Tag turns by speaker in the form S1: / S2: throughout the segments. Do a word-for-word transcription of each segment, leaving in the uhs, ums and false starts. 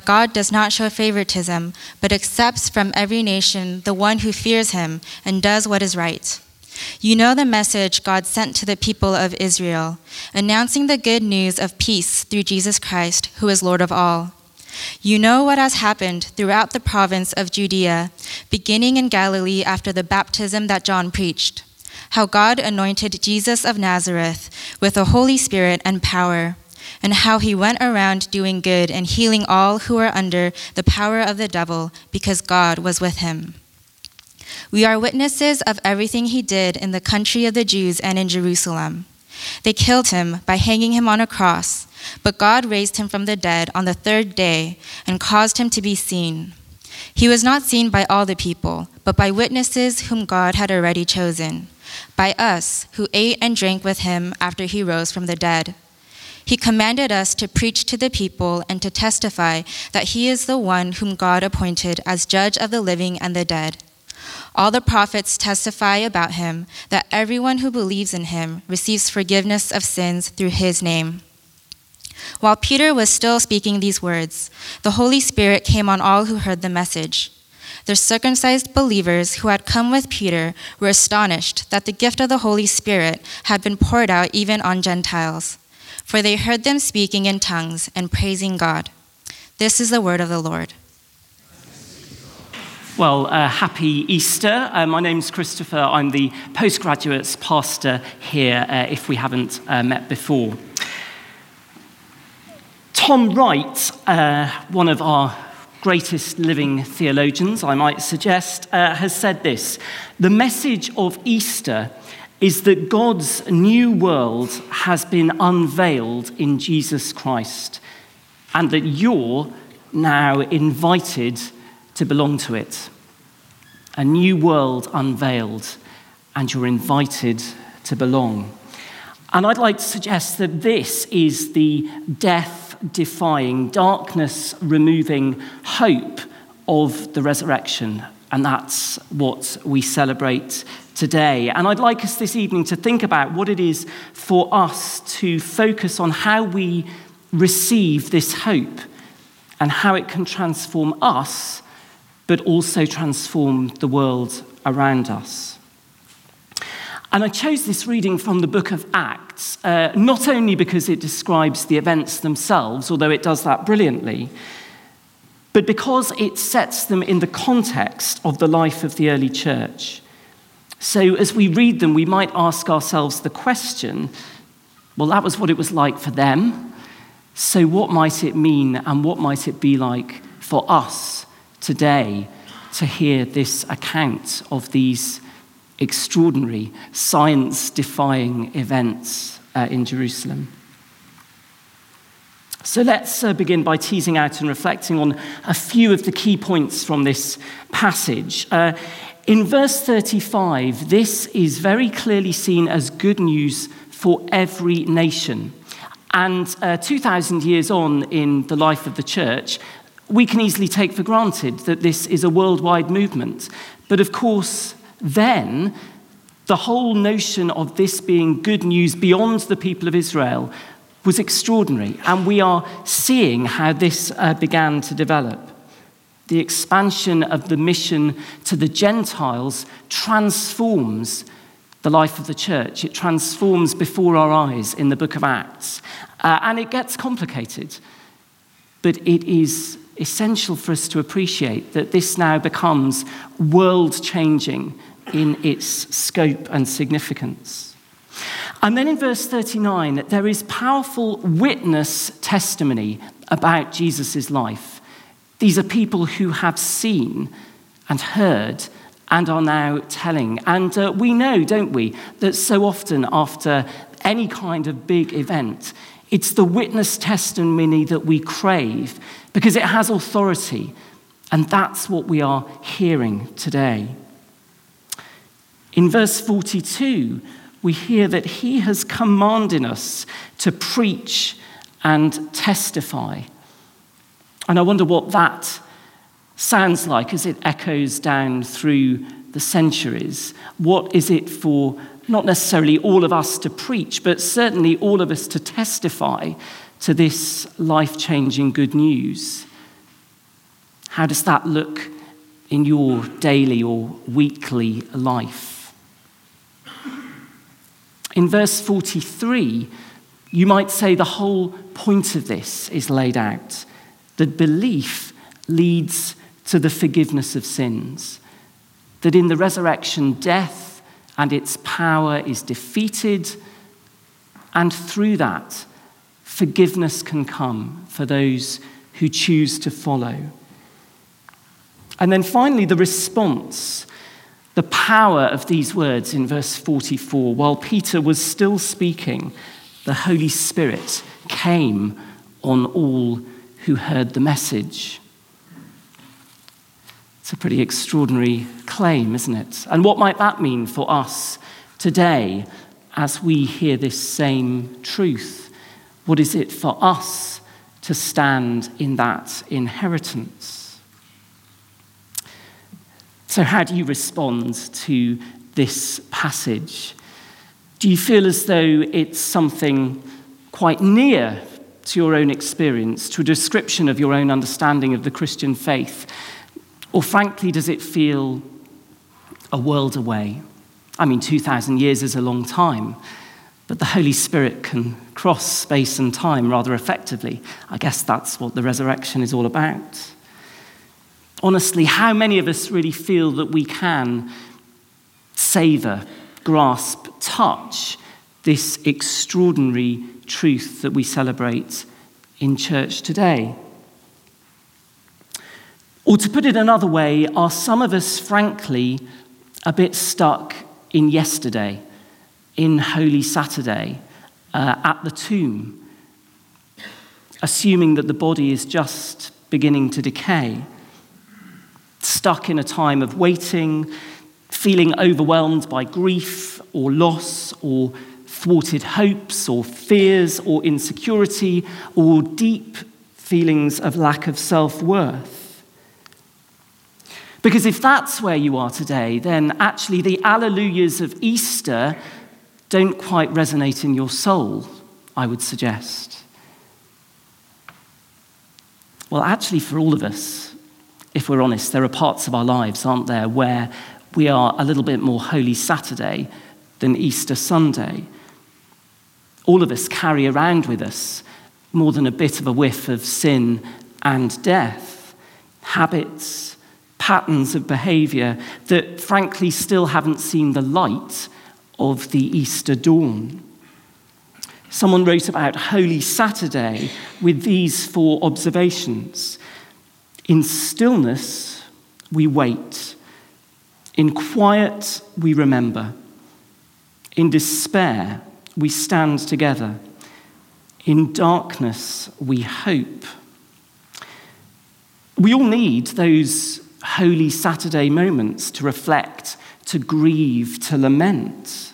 S1: God does not show favoritism, but accepts from every nation the one who fears him and does what is right. You know the message God sent to the people of Israel, announcing the good news of peace through Jesus Christ, who is Lord of all. You know what has happened throughout the province of Judea, beginning in Galilee after the baptism that John preached, how God anointed Jesus of Nazareth with the Holy Spirit and power, and how he went around doing good and healing all who were under the power of the devil, because God was with him. We are witnesses of everything he did in the country of the Jews and in Jerusalem. They killed him by hanging him on a cross, but God raised him from the dead on the third day and caused him to be seen. He was not seen by all the people, but by witnesses whom God had already chosen, by us who ate and drank with him after he rose from the dead. He commanded us to preach to the people and to testify that he is the one whom God appointed as judge of the living and the dead. All the prophets testify about him, that everyone who believes in him receives forgiveness of sins through his name. While Peter was still speaking these words, the Holy Spirit came on all who heard the message. The circumcised believers who had come with Peter were astonished that the gift of the Holy Spirit had been poured out even on Gentiles, for they heard them speaking in tongues and praising God. This is the word of the Lord.
S2: Well, uh, happy Easter. Uh, my name's Christopher. I'm the postgraduates pastor here, uh, if we haven't uh, met before. Tom Wright, uh, one of our greatest living theologians, I might suggest, uh, has said this: the message of Easter is that God's new world has been unveiled in Jesus Christ, and that you're now invited to belong to it. A new world unveiled, and you're invited to belong. And I'd like to suggest that this is the death-defying, darkness-removing hope of the resurrection, and that's what we celebrate today. And I'd like us this evening to think about what it is for us to focus on how we receive this hope and how it can transform us, but also transform the world around us. And I chose this reading from the book of Acts, uh, not only because it describes the events themselves, although it does that brilliantly, but because it sets them in the context of the life of the early church. So as we read them, we might ask ourselves the question, well, that was what it was like for them. So what might it mean, and what might it be like for us today to hear this account of these extraordinary, science-defying events uh, in Jerusalem? So let's uh, begin by teasing out and reflecting on a few of the key points from this passage. Uh, in verse thirty-five, this is very clearly seen as good news for every nation. And uh, two thousand years on in the life of the church, we can easily take for granted that this is a worldwide movement. But of course, then, the whole notion of this being good news beyond the people of Israel was extraordinary. And we are seeing how this uh, began to develop. The expansion of the mission to the Gentiles transforms the life of the church. It transforms before our eyes in the book of Acts. Uh, and it gets complicated. But it is essential for us to appreciate that this now becomes world-changing in its scope and significance. And then in verse thirty-nine, there is powerful witness testimony about Jesus' life. These are people who have seen and heard and are now telling. And uh, we know, don't we, that so often after any kind of big event, it's the witness testimony that we crave because it has authority. And that's what we are hearing today. In verse forty-two, we hear that he has commanded us to preach and testify. And I wonder what that sounds like as it echoes down through the centuries. What is it for not necessarily all of us to preach, but certainly all of us to testify to this life-changing good news? How does that look in your daily or weekly life? In verse forty-three, you might say the whole point of this is laid out. That belief leads to the forgiveness of sins. That in the resurrection, death and its power is defeated, and through that, forgiveness can come for those who choose to follow. And then finally, the response, the power of these words in verse forty-four. While Peter was still speaking, the Holy Spirit came on all who heard the message. It's a pretty extraordinary claim, isn't it? And what might that mean for us today as we hear this same truth? What is it for us to stand in that inheritance? So how do you respond to this passage? Do you feel as though it's something quite near to your own experience, to a description of your own understanding of the Christian faith? Or frankly, does it feel a world away? I mean, two thousand years is a long time, but the Holy Spirit can cross space and time rather effectively. I guess that's what the resurrection is all about. Honestly, how many of us really feel that we can savor, grasp, touch this extraordinary truth that we celebrate in church today? Or to put it another way, are some of us, frankly, a bit stuck in yesterday, in Holy Saturday, uh, at the tomb, assuming that the body is just beginning to decay? Stuck in a time of waiting, feeling overwhelmed by grief or loss or thwarted hopes or fears or insecurity or deep feelings of lack of self-worth. Because if that's where you are today, then actually the alleluias of Easter don't quite resonate in your soul, I would suggest. Well, actually for all of us, if we're honest, there are parts of our lives, aren't there, where we are a little bit more Holy Saturday than Easter Sunday. All of us carry around with us more than a bit of a whiff of sin and death, habits, patterns of behavior that frankly still haven't seen the light of the Easter dawn. Someone wrote about Holy Saturday with these four observations. In stillness, we wait. In quiet, we remember. In despair, we stand together. In darkness, we hope. We all need those Holy Saturday moments to reflect, to grieve, to lament.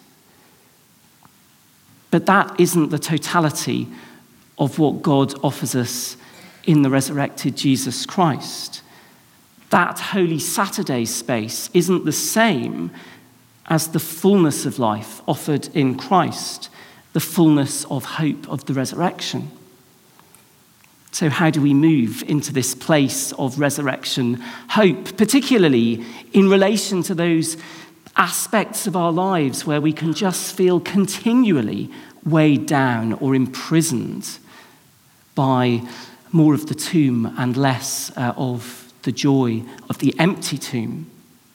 S2: But that isn't the totality of what God offers us in the resurrected Jesus Christ. That Holy Saturday space isn't the same as the fullness of life offered in Christ, the fullness of hope of the resurrection. So how do we move into this place of resurrection hope, particularly in relation to those aspects of our lives where we can just feel continually weighed down or imprisoned by more of the tomb and less uh, of the joy of the empty tomb?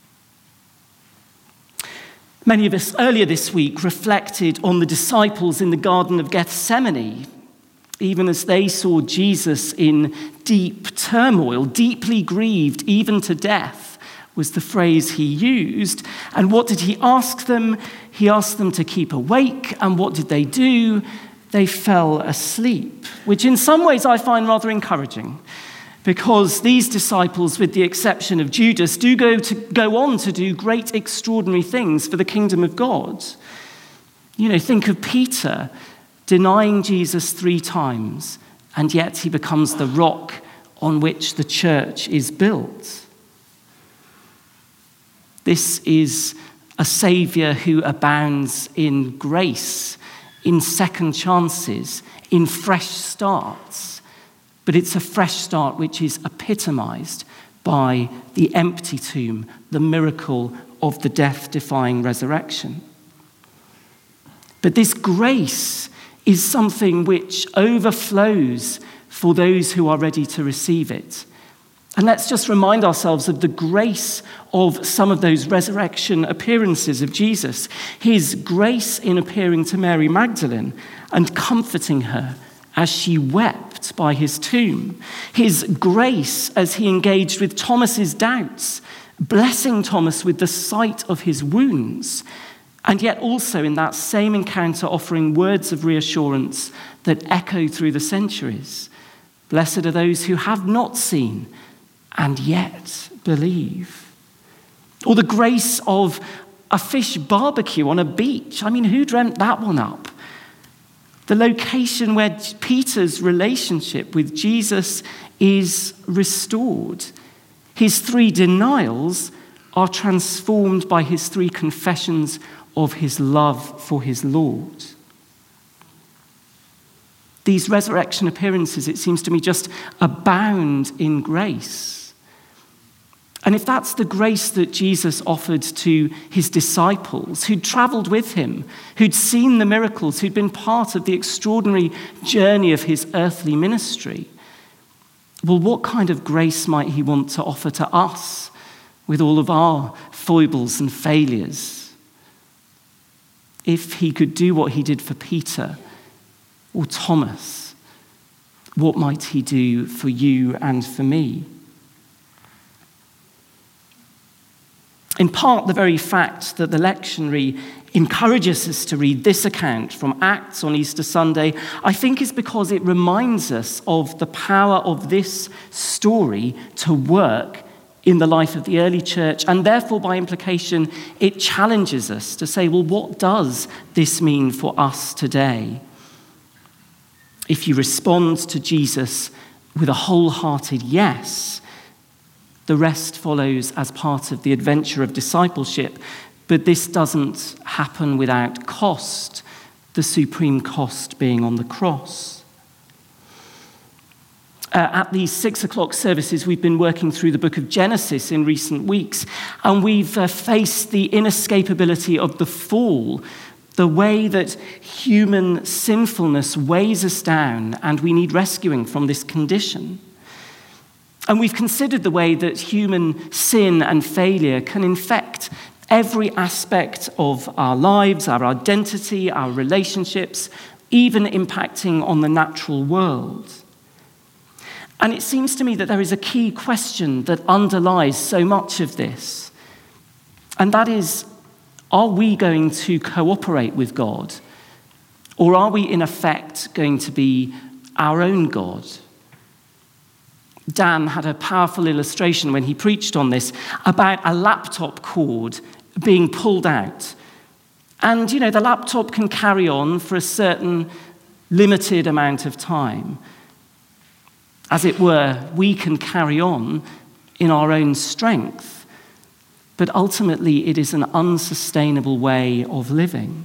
S2: Many of us earlier this week reflected on the disciples in the Garden of Gethsemane, even as they saw Jesus in deep turmoil, deeply grieved, even to death, was the phrase he used. And what did he ask them? He asked them to keep awake, and what did they do? They fell asleep, which in some ways I find rather encouraging, because these disciples, with the exception of Judas, do go to go on to do great, extraordinary things for the kingdom of God. You know, think of Peter denying Jesus three times, and yet he becomes the rock on which the church is built. This is a Saviour who abounds in grace, in second chances, in fresh starts. But it's a fresh start which is epitomized by the empty tomb, the miracle of the death-defying resurrection. But this grace is something which overflows for those who are ready to receive it. And let's just remind ourselves of the grace of some of those resurrection appearances of Jesus. His grace in appearing to Mary Magdalene and comforting her as she wept by his tomb. His grace as he engaged with Thomas's doubts, blessing Thomas with the sight of his wounds, and yet also in that same encounter offering words of reassurance that echo through the centuries. Blessed are those who have not seen and yet believe. Or the grace of a fish barbecue on a beach. I mean, who dreamt that one up? The location where Peter's relationship with Jesus is restored. His three denials are transformed by his three confessions of his love for his Lord. These resurrection appearances, it seems to me, just abound in grace. And if that's the grace that Jesus offered to his disciples, who'd traveled with him, who'd seen the miracles, who'd been part of the extraordinary journey of his earthly ministry, well, what kind of grace might he want to offer to us with all of our foibles and failures? If he could do what he did for Peter or Thomas, what might he do for you and for me? In part, the very fact that the lectionary encourages us to read this account from Acts on Easter Sunday, I think is because it reminds us of the power of this story to work in the life of the early church, and therefore, by implication, it challenges us to say, well, what does this mean for us today? If you respond to Jesus with a wholehearted yes, the rest follows as part of the adventure of discipleship, but this doesn't happen without cost, the supreme cost being on the cross. Uh, at these six o'clock services, we've been working through the book of Genesis in recent weeks, and we've uh, faced the inescapability of the fall, the way that human sinfulness weighs us down, and we need rescuing from this condition. And we've considered the way that human sin and failure can infect every aspect of our lives, our identity, our relationships, even impacting on the natural world. And it seems to me that there is a key question that underlies so much of this. And that is, are we going to cooperate with God? Or are we, in effect, going to be our own God? Dan had a powerful illustration when he preached on this about a laptop cord being pulled out. And, you know, the laptop can carry on for a certain limited amount of time. As it were, we can carry on in our own strength. But ultimately, it is an unsustainable way of living.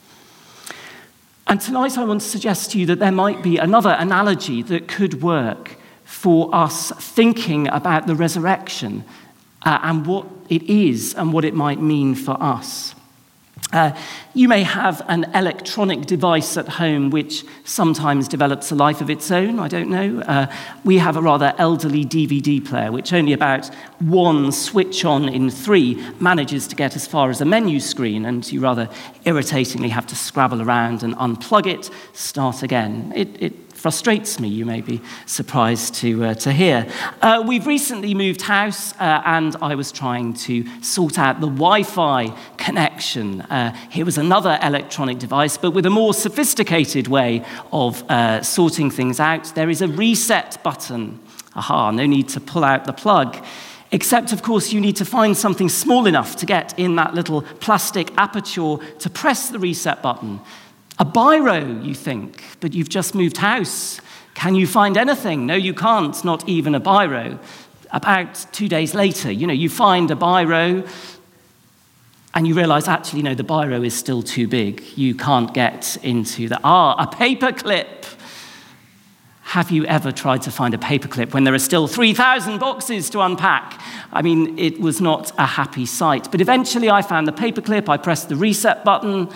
S2: And tonight I want to suggest to you that there might be another analogy that could work for us thinking about the resurrection uh, and what it is and what it might mean for us. Uh, you may have an electronic device at home which sometimes develops a life of its own, I don't know. Uh, we have a rather elderly D V D player which only about one switch on in three manages to get as far as a menu screen, and you rather irritatingly have to scrabble around and unplug it, start again. It, it frustrates me, you may be surprised to uh, to hear. Uh, we've recently moved house, uh, and I was trying to sort out the Wi-Fi connection. Uh, here was another electronic device, but with a more sophisticated way of uh, sorting things out. There is a reset button. Aha, no need to pull out the plug. Except, of course, you need to find something small enough to get in that little plastic aperture to press the reset button. A biro, you think, but you've just moved house. Can you find anything? No, you can't, not even a biro. About two days later, you know, you find a biro and you realize, actually, no, the biro is still too big. You can't get into the, ah, a paper clip. Have you ever tried to find a paperclip when there are still three thousand boxes to unpack? I mean, it was not a happy sight. But eventually I found the paperclip, I pressed the reset button,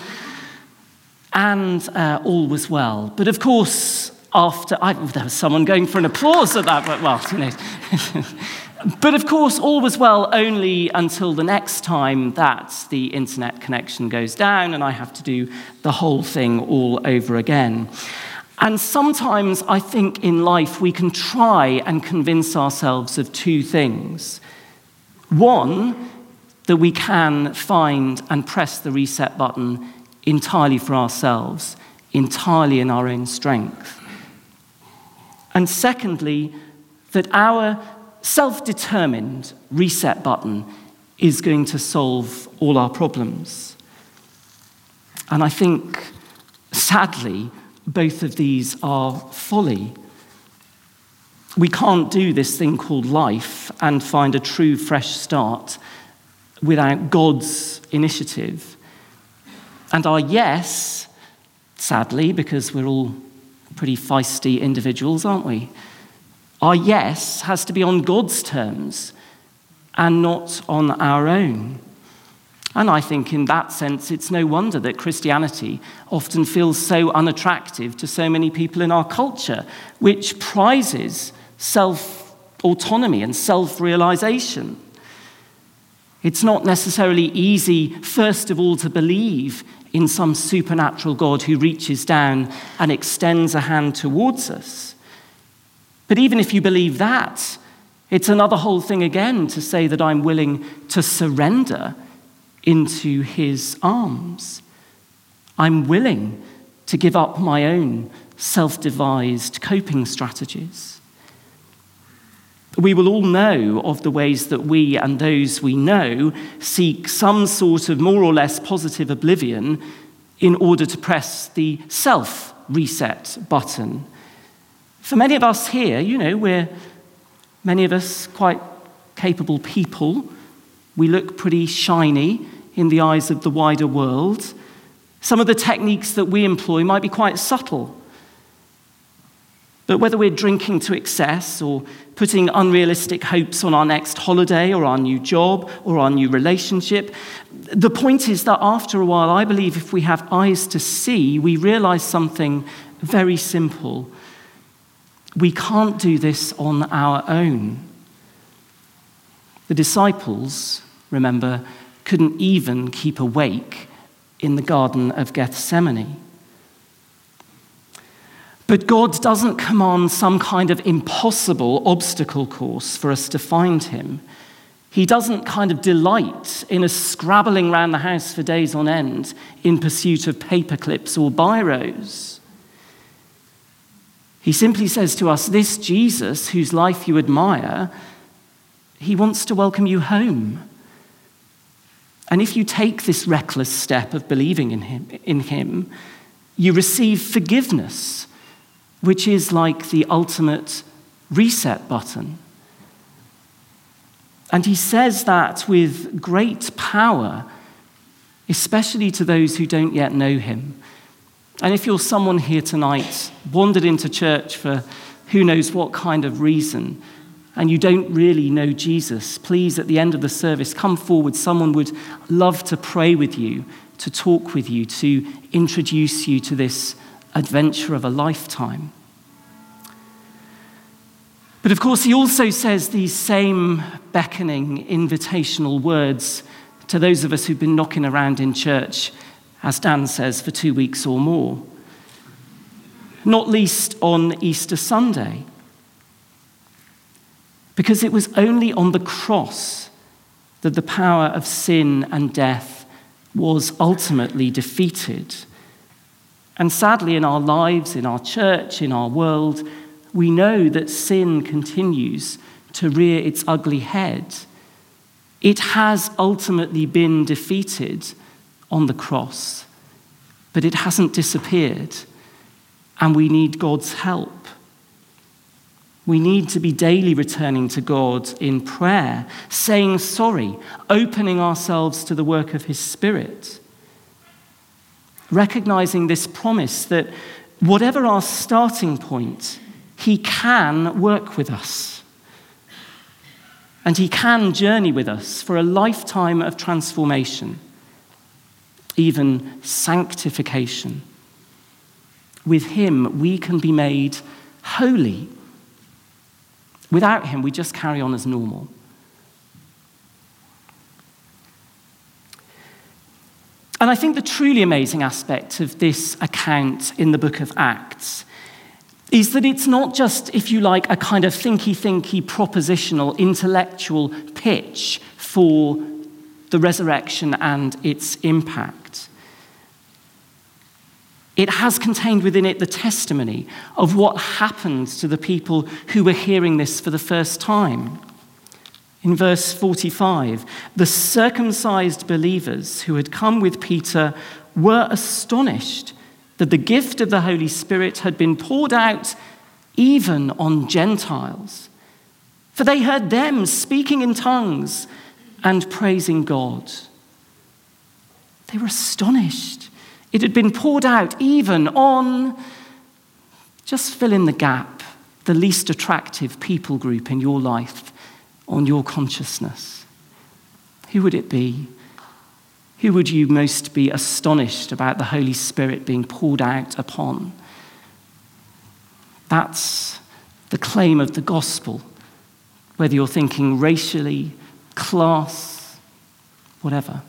S2: and uh, all was well. But of course, after, I, there was someone going for an applause at that, but well, you know. But of course, all was well only until the next time that the internet connection goes down and I have to do the whole thing all over again. And sometimes I think in life we can try and convince ourselves of two things. One, that we can find and press the reset button entirely for ourselves, entirely in our own strength. And secondly, that our self-determined reset button is going to solve all our problems. And I think, sadly, both of these are folly. We can't do this thing called life and find a true fresh start without God's initiative. And our yes, sadly, because we're all pretty feisty individuals, aren't we? Our yes has to be on God's terms and not on our own. And I think in that sense, it's no wonder that Christianity often feels so unattractive to so many people in our culture, which prizes self-autonomy and self-realization. It's not necessarily easy, first of all, to believe in some supernatural God who reaches down and extends a hand towards us. But even if you believe that, it's another whole thing again to say that I'm willing to surrender into his arms. I'm willing to give up my own self-devised coping strategies. We will all know of the ways that we and those we know seek some sort of more or less positive oblivion in order to press the self-reset button. For many of us here, you know, we're many of us quite capable people. We look pretty shiny in the eyes of the wider world. Some of the techniques that we employ might be quite subtle. But whether we're drinking to excess or putting unrealistic hopes on our next holiday or our new job or our new relationship, the point is that after a while, I believe if we have eyes to see, we realize something very simple. We can't do this on our own. The disciples, remember, couldn't even keep awake in the Garden of Gethsemane. But God doesn't command some kind of impossible obstacle course for us to find him. He doesn't kind of delight in us scrabbling around the house for days on end in pursuit of paperclips or biros. He simply says to us, this Jesus, whose life you admire, he wants to welcome you home. And if you take this reckless step of believing in him, in him, you receive forgiveness, which is like the ultimate reset button. And he says that with great power, especially to those who don't yet know him. And if you're someone here tonight, wandered into church for who knows what kind of reason, and you don't really know Jesus, please, at the end of the service, come forward. Someone would love to pray with you, to talk with you, to introduce you to this adventure of a lifetime. But of course, he also says these same beckoning, invitational words to those of us who've been knocking around in church, as Dan says, for two weeks or more. Not least on Easter Sunday. Because it was only on the cross that the power of sin and death was ultimately defeated. And sadly, in our lives, in our church, in our world, we know that sin continues to rear its ugly head. It has ultimately been defeated on the cross, but it hasn't disappeared, and we need God's help. We need to be daily returning to God in prayer, saying sorry, opening ourselves to the work of his Spirit, recognizing this promise that whatever our starting point, he can work with us. And he can journey with us for a lifetime of transformation, even sanctification. With him, we can be made holy. Without him, we just carry on as normal. And I think the truly amazing aspect of this account in the book of Acts is that it's not just, if you like, a kind of thinky-thinky, propositional, intellectual pitch for the resurrection and its impact. It has contained within it the testimony of what happened to the people who were hearing this for the first time. In verse forty-five, the circumcised believers who had come with Peter were astonished that the gift of the Holy Spirit had been poured out even on Gentiles. For they heard them speaking in tongues and praising God. They were astonished. It had been poured out even on, just fill in the gap, the least attractive people group in your life, on your consciousness. Who would it be? Who would you most be astonished about the Holy Spirit being poured out upon? That's the claim of the gospel, whether you're thinking racially, class, whatever.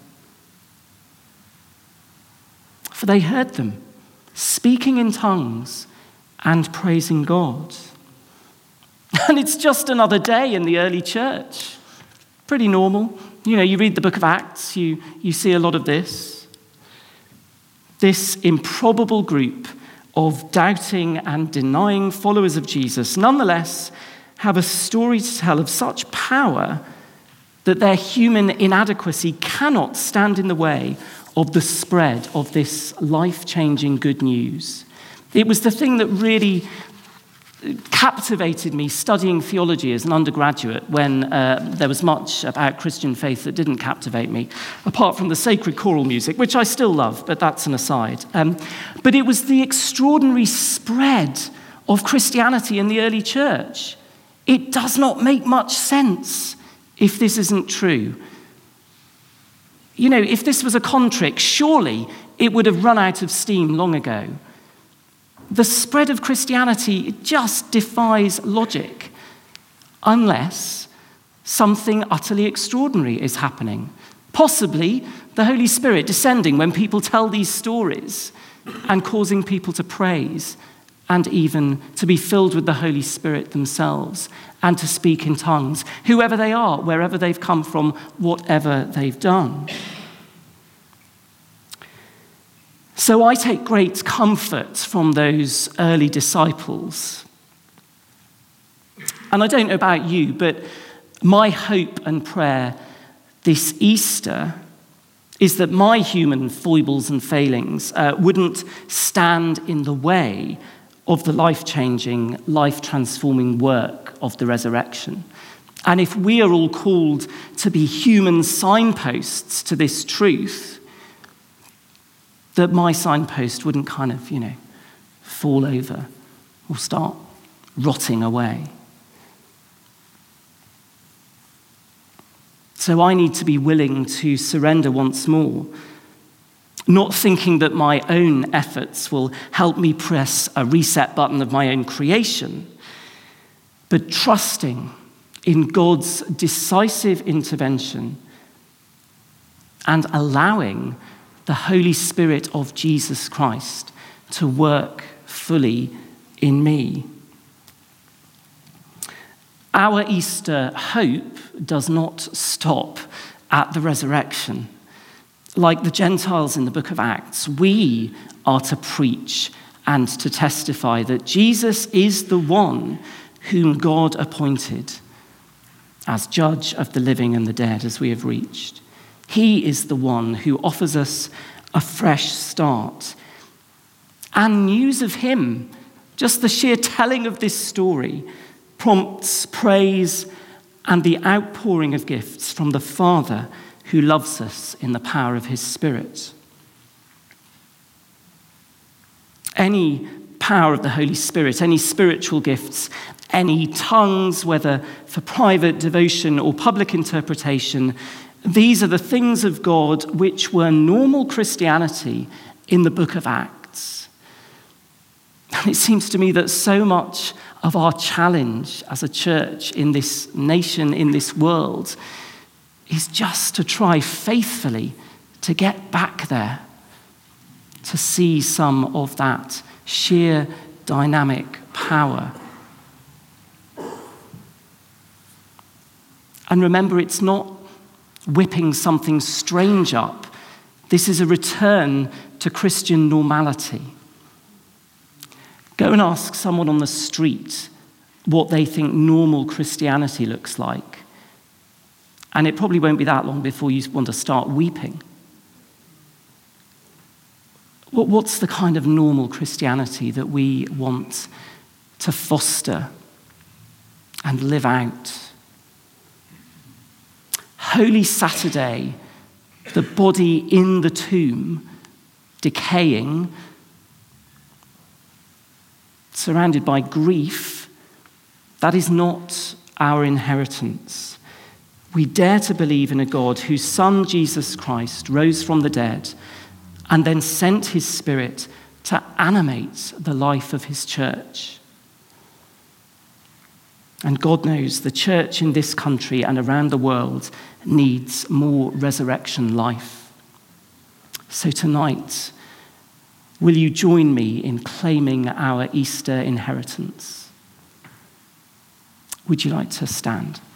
S2: For they heard them speaking in tongues and praising God. And it's just another day in the early church. Pretty normal. You know, you read the book of Acts, you, you see a lot of this. This improbable group of doubting and denying followers of Jesus, nonetheless, have a story to tell of such power that their human inadequacy cannot stand in the way of the spread of this life-changing good news. It was the thing that really captivated me studying theology as an undergraduate when uh, there was much about Christian faith that didn't captivate me, apart from the sacred choral music, which I still love, but that's an aside. Um, but it was the extraordinary spread of Christianity in the early church. It does not make much sense if this isn't true. You know, if this was a con trick, surely it would have run out of steam long ago. The spread of Christianity just defies logic, unless something utterly extraordinary is happening. Possibly the Holy Spirit descending when people tell these stories and causing people to praise and even to be filled with the Holy Spirit themselves and to speak in tongues, whoever they are, wherever they've come from, whatever they've done. So I take great comfort from those early disciples. And I don't know about you, but my hope and prayer this Easter is that my human foibles and failings uh, wouldn't stand in the way of the life-changing, life-transforming work of the resurrection. And if we are all called to be human signposts to this truth, that my signpost wouldn't kind of, you know, fall over or start rotting away. So I need to be willing to surrender once more, not thinking that my own efforts will help me press a reset button of my own creation, but trusting in God's decisive intervention and allowing the Holy Spirit of Jesus Christ to work fully in me. Our Easter hope does not stop at the resurrection. Like the Gentiles in the book of Acts, we are to preach and to testify that Jesus is the one whom God appointed as judge of the living and the dead, as we have reached. He is the one who offers us a fresh start. And news of him, just the sheer telling of this story, prompts praise and the outpouring of gifts from the Father who loves us in the power of his Spirit. Any power of the Holy Spirit, any spiritual gifts, any tongues, whether for private devotion or public interpretation. These are the things of God which were normal Christianity in the book of Acts. And it seems to me that so much of our challenge as a church in this nation, in this world, is just to try faithfully to get back there, to see some of that sheer dynamic power. And remember, it's not whipping something strange up. This is a return to Christian normality. Go and ask someone on the street what they think normal Christianity looks like. And it probably won't be that long before you want to start weeping. What's the kind of normal Christianity that we want to foster and live out? Holy Saturday, the body in the tomb, decaying, surrounded by grief, that is not our inheritance. We dare to believe in a God whose Son, Jesus Christ, rose from the dead and then sent his Spirit to animate the life of his church. And God knows the church in this country and around the world needs more resurrection life. So tonight, will you join me in claiming our Easter inheritance? Would you like to stand?